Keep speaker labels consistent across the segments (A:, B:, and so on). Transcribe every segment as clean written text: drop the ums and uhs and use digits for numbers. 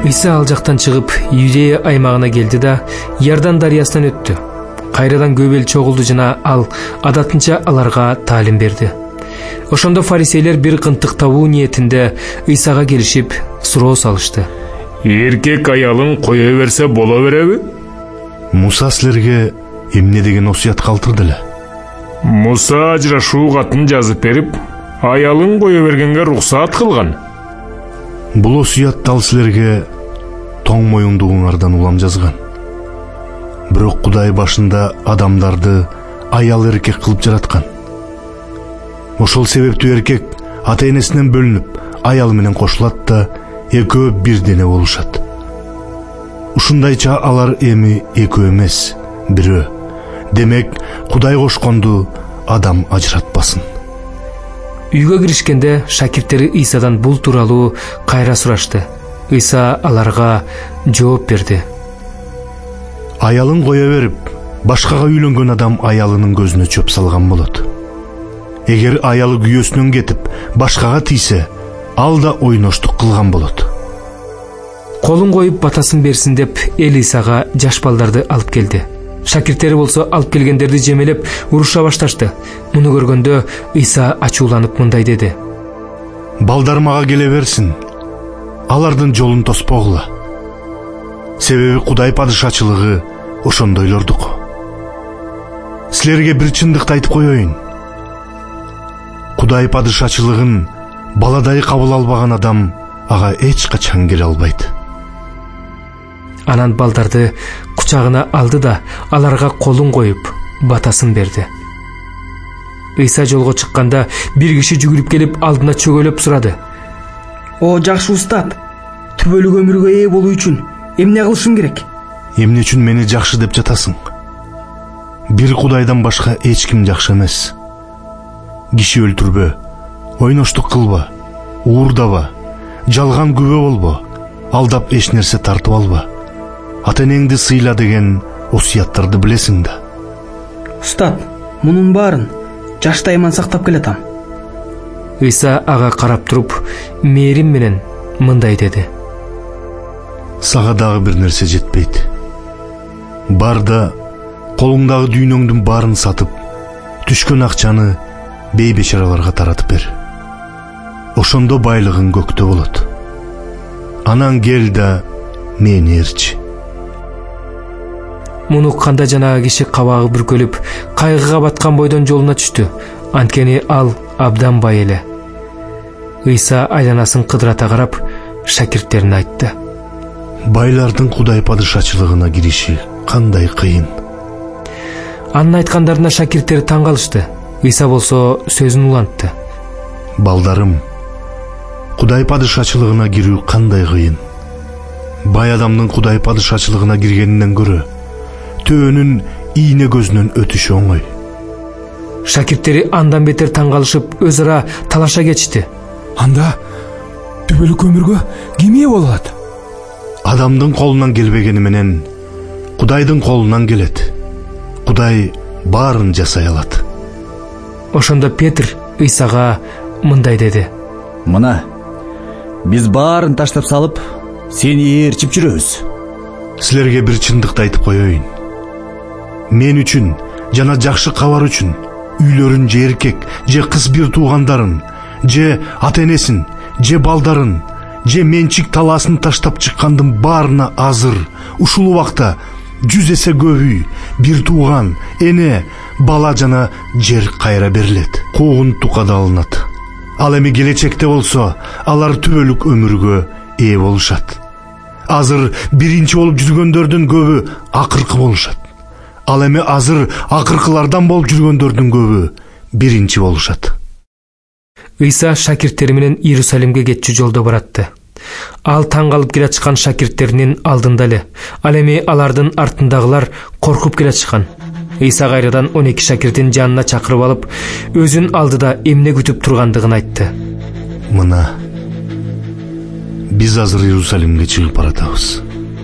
A: Ыйса ал жактан чыгып Иудея аймагына келди да Иордан дарыясынан өттү. Кайрадан көп эл чогулду жана ал адатынча аларга таалим берди. Ошондо фарисейлер бир кынтык табуу ниетинде Ыйсага келишип суроо салышты.
B: Эркек аялын кое берсе боло береби?
C: Муса силерге эмне деген осуят калтырды эле?
B: Муса ажырашуу катын жазып берип, аялын кое бергенге уруксаат кылган.
C: Бул осуят дал силерге тоң моюндугуңардан улам жазган. Бирок Кудай башында адамдарды аял эркек кылып жараткан. Ошол себептүү эркек ата-энесинен бөлүнүп, аял менен кошулат да экөө бир дене болушат. Ушундайча алар эми экөө эмес, бирөө. Демек, Кудай кошконду адам ажыратпасын.
A: Үйгө киришкенде шакирттери Ыйсадан бул тууралуу кайра сурашты. Ыйса аларга жооп берди.
C: Аялын кое берип, башкага үйлөнгөн адам аялынын көзүнө чөп салган болот. Эгер аялы күйөөсүнөн кетип, башкага тийсе, ал да ойноштук кылган болот.
A: Колун коюп батасын берсин деп эл Ыйсага жаш балдарды алып келди. Шакирттери болсо алып келгендерди жемелеп уруша башташты. Муну көргөндө Ыйса ачууланып мындай деди.
C: Балдар мага келе берсин. Алардын жолун тоспогула. Себеби Кудай падышачылыгы ошондойлордук. Силерге бир чындыкты айтып коеюн. Кудай падышачылыгын баладай кабыл албаган адам ага эч качан келе албайт.
A: Анан балдарды кучагына алды да аларга колун коюп батасын берди. Ыйса жолго чыкканда бир киши жүгүрүп келип алдына чөгөлөп сурады.
D: О жакшы устат, түбөлүк өмүргө ээ болуу үчүн эмне кылышым керек?
C: Эмне үчүн мени жакшы деп жатасың? Бир Кудайдан башка эч ким жакшы эмес. Киши өлтүрбө, ойноштук кылба, уурдаба, жалган күбө болбо, алдап эч нерсе тартып алба. Ата-энеңди сыйла деген осуяттарды билесиң да.
D: Устат, мунун баарын жаштайыман сактап келатам.
A: Ыйса ага карап туруп, мээрим менен мындай деди.
C: Сага дагы бир нерсе жетпейт. Бар да колуңдагы дүйнөңдүн баарын сатып, түшкөн акчаны бейбечараларга таратып бер. Ошондо байлыгың көктө болот. Анан кел да мени ээрчи.
A: Муну укканда жанагы киши кабагы бүркөлүп, кайгыга баткан бойдон жолуна түштү. Анткени ал абдан бай эле. Ыйса айланасын кыдырата карап, шакирттерине айтты.
C: Байлардын Кудай падышачылыгына кириши кандай кыйын.
A: Анын айткандарына шакирттери таң калышты. Ыйса болсо сөзүн улантты.
C: Балдарым, Кудай падышачылыгына кирүү кандай кыйын. Бай адамдын Кудай падышачылыгына киргенинен көрө төөнүн ийне көзүнөн өтүшү оңой.
A: Шакирттери андан бетер таң калышып, өз ара талаша кетишти.
E: Анда түбөлүк өмүргө ким ээ болот?
C: Адамдын колунан келбегени менен Кудайдын колунан келет. Кудай баарын жасай алат.
A: Ошондо Петр Ыйсага мындай деди.
F: Мына, биз баарын таштап салып, сени ээрчип жүрөбүз.
C: Силерге бир чындыкты айтып коеюн. Мен үчүн жана жакшы кабар үчүн үйлөрүн же эркек, же кыз бир туугандарын, же ата-энесин, же балдарын, же менчик талаасын таштап чыккандын баарына азыр ушул убакта 100 эсе көп үй, бир тууган, эне, бала жана жер кайра берилет. Куугун тукада алынат. Ал эми келечекте болсо, алар түбөлүк өмүргө ээ болушат. Азыр биринчи болуп жүргөндөрдүн көбү акыркы болушат. Ал эми азыр акыркылардан болуп жүргөндөрдүн көбү биринчи болушат.
A: Ыйса шакирттери менен Иерусалимге кетчү жолдо баратты. Ал таң калып келе жаткан шакирттеринин алдында эле. Ал эми алардын артындагылар коркуп келе жаткан. Ыйса кайрадан 12 шакиртин жанына чакырып алып, өзүн алдыда эмне күтүп тургандыгын айтты.
C: Мына, биз азыр Иерусалимге чыгып баратабыз.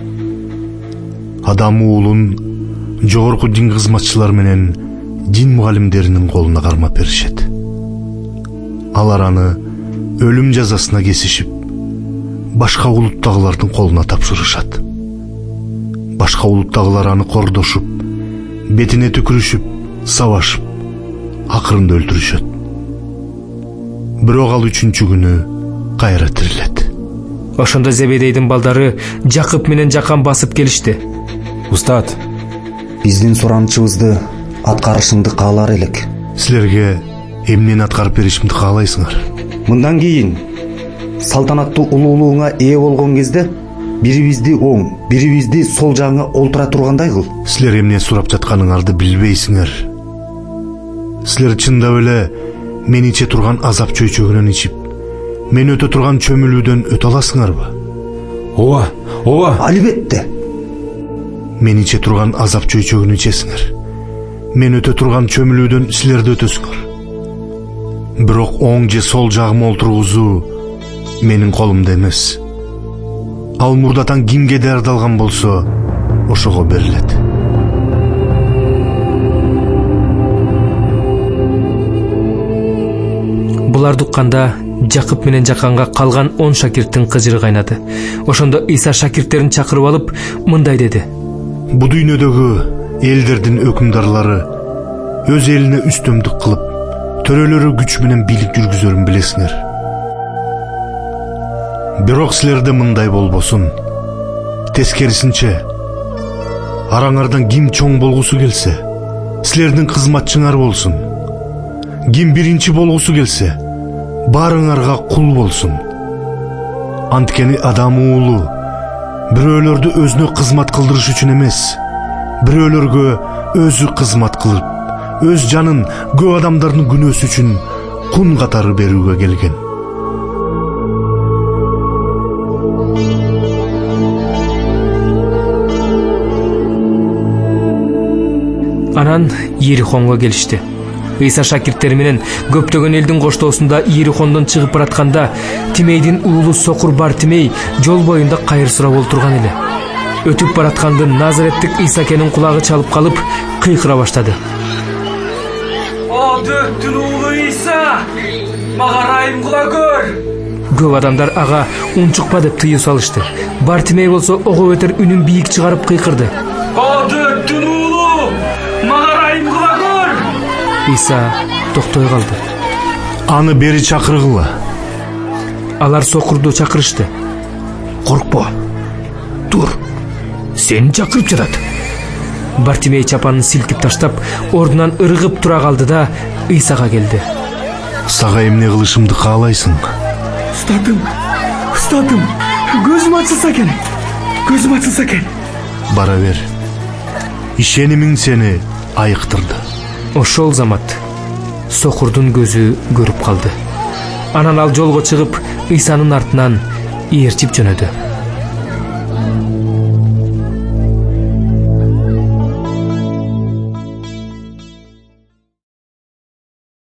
C: Адам уулун жогорку дин кызматчылар менен дин мугалимдеринин колуна кармап беришет. Алар аны өлүм жазасына кесишип, башка улуттагылардын колуна тапшырышат. Башка улуттагылар аны кордошуп, бетине түкүрүшүп, сабашып, акырында өлтүрүшөт. Бирок ал 3-чү күнү кайра тирилет.
A: Ошондо Зебедейдин балдары Жакып менен Жакан басып келишти.
G: Устат, биздин суранычыбызды аткарышыңды каалар элек.
C: Силерге эмнени аткарып беришимди каалайсыңар?
G: Мындан кийин салтанаттуу улуулугуңа ээ болгон кезде бирибизди оң, бирибизди сол жагыңа олтура тургандай кыл.
C: Силер эмне сурап жатканыңарды билбейсиңер. Силер чындап эле мен иче турган азап чөйчөгүнөн ичип, мен өтө турган чөмүлүүдөн өтө аласыңарбы?
E: Ооба.
G: Албетте.
C: Мен иче турган азап чөйчөгүн ичесиңер. Мен өтө турган чөмүлүүдөн силер да өтөсүңөр. Бирок оң же сол жагыма олтургузуу менин колумда эмес. Ал мурдатан кимге даярдалган болсо, ошого берилет.
A: Буларды укканда Жакып менен Жаканга калган 10 шакирттин кыжыры кайнады. Ошондо Иса шакирттерин чакырып алып, мындай деди:
C: Бу дүйнөдөгү элдердин өкүмдарлары өз элине үстөмдүк кылып, төрөлөрү күч менен бийлик жүргүзөрүн билесиңер. Бирок силерде мындай болбосун. Тескерисинче, араңардан ким чоң болгусу келсе, силердин кызматчыңар болсун. Ким биринчи болгусу келсе, баарыңарга кул болсун. Анткени Адам уулу бирөөлөрдү өзүнө кызмат кылдырыш үчүн эмес, бирөөлөргө өзү кызмат кылып, өз жанын көп адамдардын күнөөсү үчүн кун катары берүүгө келген.
A: Анан Иерихонго келишти. Иса шакирттери менен көптөгөн элдин коштоосунда Иерихондон чыгып баратканда Тимейдин уулу сокур Бартимей жол боюнда кайыр сурап олтурган эле. Өтүп баратканды Назареттик Исакенин кулагы чалып калып, кыйкыра баштады.
D: О, Дөттүн уулу Иса, мага райым кыла көр.
A: Көп адамдар ага унчукпа деп тыюу салышты. Бартимей болсо ого өтөр үнүн бийик чыгарып кыйкырды.
D: О, Дөттүн уулу, мага райым кыла көр.
A: Иса токтой калды.
C: Аны бери чакыргыла.
A: Алар сокурду чакырышты.
E: Коркпо. Тур. Сени чакырып жатат.
A: Бартимей чапанын силкип таштап, ордунан ыргып тура калды да Исага келди.
C: Сага эмне кылышымды каалайсың?
D: Устатым, көзүм ачылса экен.
C: Бара бер. Ишенимиң сени айыктырды.
A: Ошол замат сокурдун көзү көрүп калды. Анан ал жолго чыгып, Исанын артынан ээрчип жөнөдү.